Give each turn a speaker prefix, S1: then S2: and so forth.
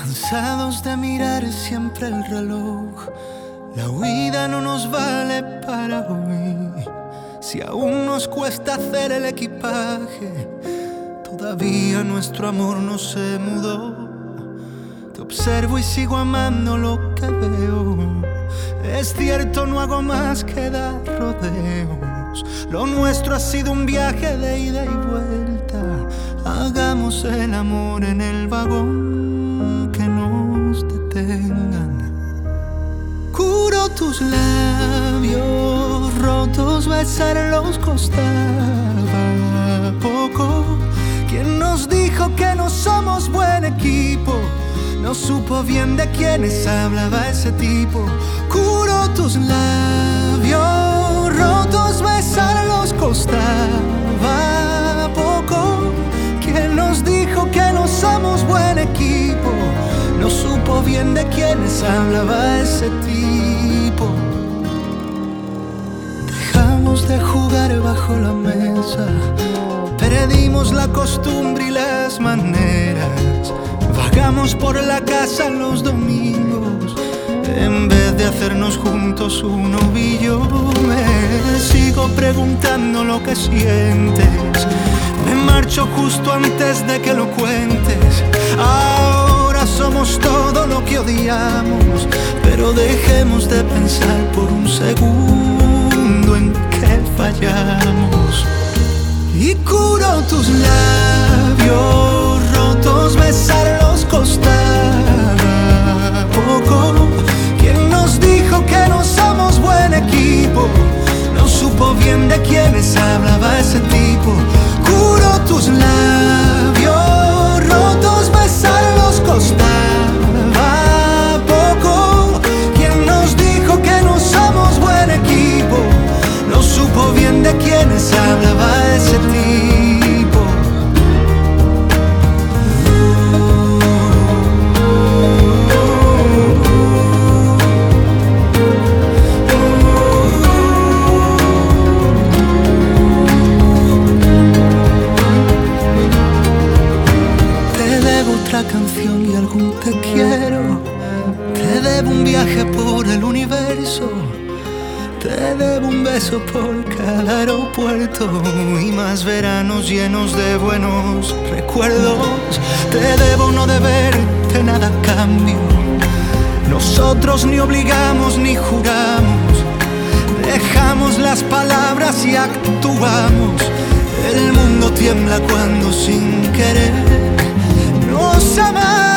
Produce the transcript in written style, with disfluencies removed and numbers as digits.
S1: Cansados de mirar siempre el reloj, la huida no nos vale para hoy. Si aún nos cuesta hacer el equipaje, todavía nuestro amor no se mudó. Te observo y sigo amando lo que veo. Es cierto, no hago más que dar rodeos. Lo nuestro ha sido un viaje de ida y vuelta. Hagamos el amor en el vagón, que nos detengan. Curo tus labios rotos, besarlos costaba poco. ¿Quién nos dijo que no somos buen equipo? No supo bien de quiénes hablaba ese tipo. Curo tus labios rotos, besarlos costaba poco. ¿Quién nos dijo que no somos buen equipo? No supo bien de quiénes hablaba ese tipo. Dejamos de jugar bajo la mesa, perdimos la costumbre y las maneras. Vagamos por la casa los domingos, en vez de hacernos juntos un ovillo. Me sigo preguntando lo que sientes. Me marcho justo antes de que lo cuentes. Ahora somos todo lo que odiamos, pero dejemos de pensar por un segundo en que fallamos. Y curo tus labios rotos, besarlos costaba poco. ¿Quién nos dijo que no somos buen equipo? No supo bien de quiénes hablaba ese tipo. Curo tus labios rotos, besarlos costaba poco. ¿Quién nos dijo que no somos buen equipo? No supo bien de quiénes hablaba ese tipo. Te debo otra canción y algún te quiero. Te debo un viaje por el universo. Te debo un beso por cada aeropuerto y más veranos llenos de buenos recuerdos. Te debo no deberte nada a cambio. Nosotros ni obligamos ni juramos. Dejamos las palabras y actuamos. El mundo tiembla cuando sin querer nos amamos.